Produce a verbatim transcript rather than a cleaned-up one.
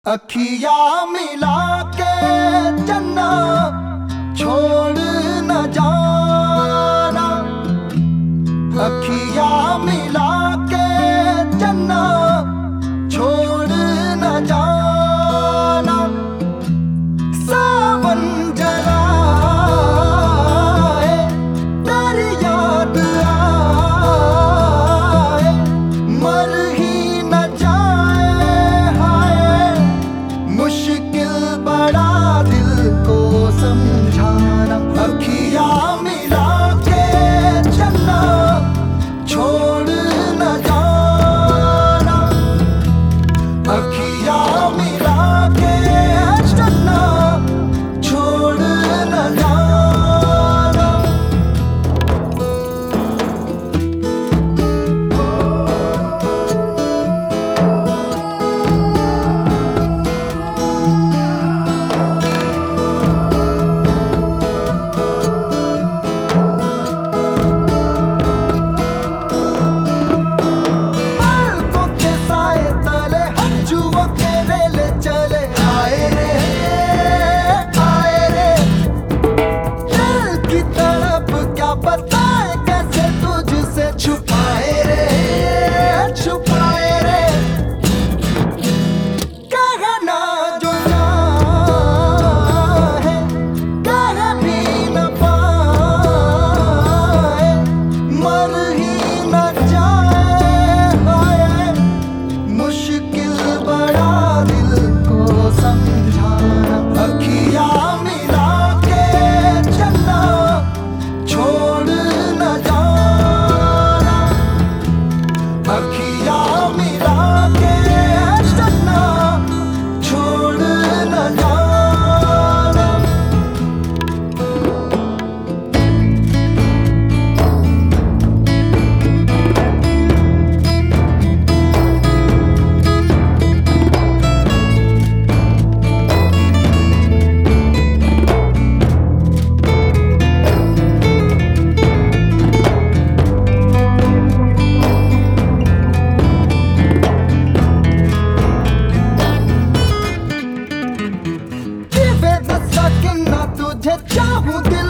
अखिया मिला के चन्ना छोड़ न जाना, अखिया मिला के चन्ना छोड़ न जाना। सावन जलाए तेरी याद आए, मर ही न जाए हाय। मुश्किल बड़ा दिल को समझाना, अखिया मिला के चन्ना छोड़ न जाना, अखिया मिला के चन्ना छोड़ न जाना। पलकों के साए तले हंजुओं के रेले चले आए रे आए रे। दिल की तड़प क्या बताए, कैसे तुझसे छुपाए रे छुपाए रे। कहना जो चाहे कह भी न पाए, मर ही न जाए हाय। मुश्किल बड़ा दिल को समझाना, अखिया मिला के चन्ना छोड़ न जाना, अखिया मिला के चन्ना छोड़ न जाना। बेदसा कि ना तुझे चाहूं दिल